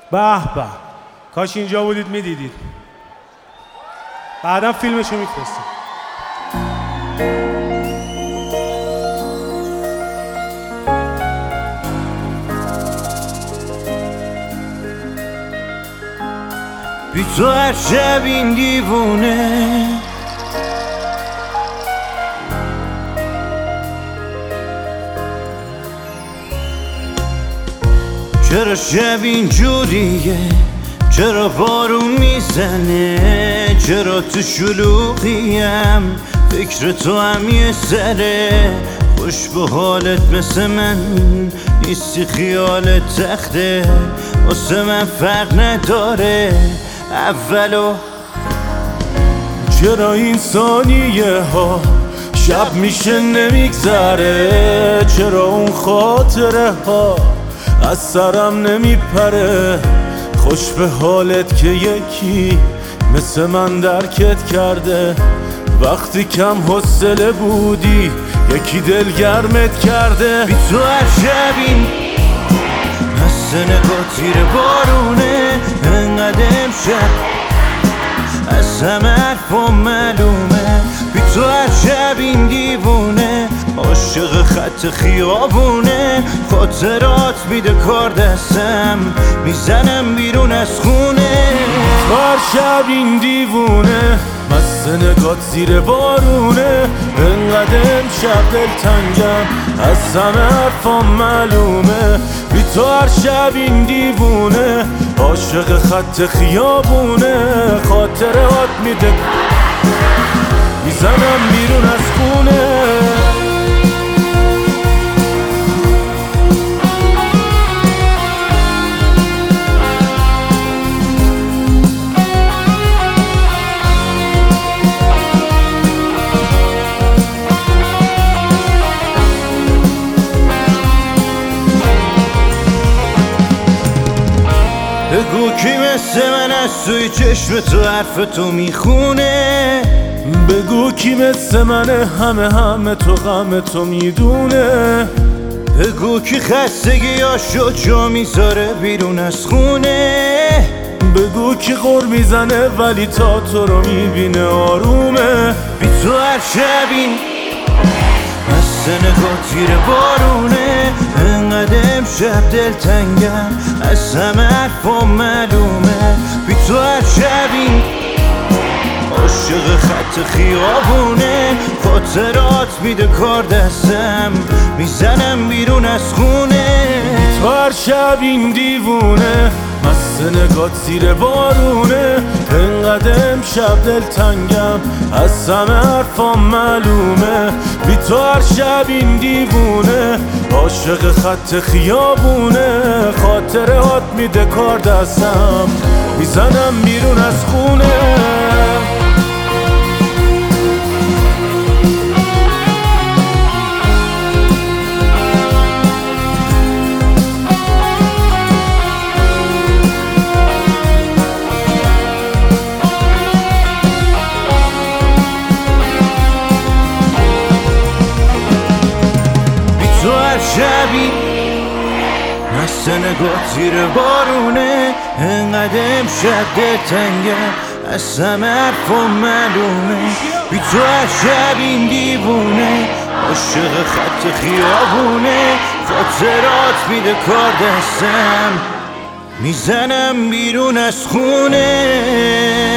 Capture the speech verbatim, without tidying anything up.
به به، کاش اینجا بودید میدیدید. بعدا فیلمشو میفرستیم. بی تو هر شب این دیوونه چرا شب این جوریه، چرا بارون میزنه، چرا تو شلوغیم فکر تو هم یه سره. خوش به حالت مثل من نیستی، خیالت تخته واسه من فرق نداره اولو. چرا این ثانیه ها شب میشه نمیگذره، چرا اون خاطره ها از سرم نمیپره. خوش به حالت که یکی مثل من درکت کرده، وقتی کم حوصله بودی یکی دلگرمت کرده. بی تو هر شب این مثل نگاه تیر بارونه، انقدر امشب از همه حرفا معلومه. بی تو هر شب این دیوونه عاشق خط خیابونه، خاطرات میده کار دستم میزنم بیرون از خونه. تو هر شب این دیوونه مثل نگات زیر بارونه، انقدر امشب دلتنگم از همه حرفام معلومه. بی تو هر شب این دیوونه عاشق خط خیابونه، خاطرات میده میزنم بیرون از خونه. بگو کی مثل من از توی چشم تو حرف تو میخونه، بگو کی مثل منه همه همه تو غم تو میدونه. بگو کی خستگیاشو جا میذاره بیرون از خونه، بگو کی غر میزنه ولی تا تو رو میبینه آرومه. بی تو هر شب این مثل نگاه تیر بارونه، انقدر امشب دلتنگم از همه حرفا معلومه. بی تو هر شب این عاشق خط خیابونه، خاطرات میده کار دستم میزنم بیرون از خونه. تو هر شب این دیوونه مثل نگات زیر بارونه، انقدر امشب دلتنگم از همه حرفام معلومه. بی تو هر شب این دیوونه عاشق خط خیابونه، خاطرات میده کار دستم میزنم بیرون از خونه. تو هر شبی مثل نگاه زیر بارونه، انقدر امشب دلتنگم از همه حرفا معلومه. بی تو هر شب این دیوونه عاشق خط خیابونه، خاطرات میده کار دستم میزنم بیرون از خونه.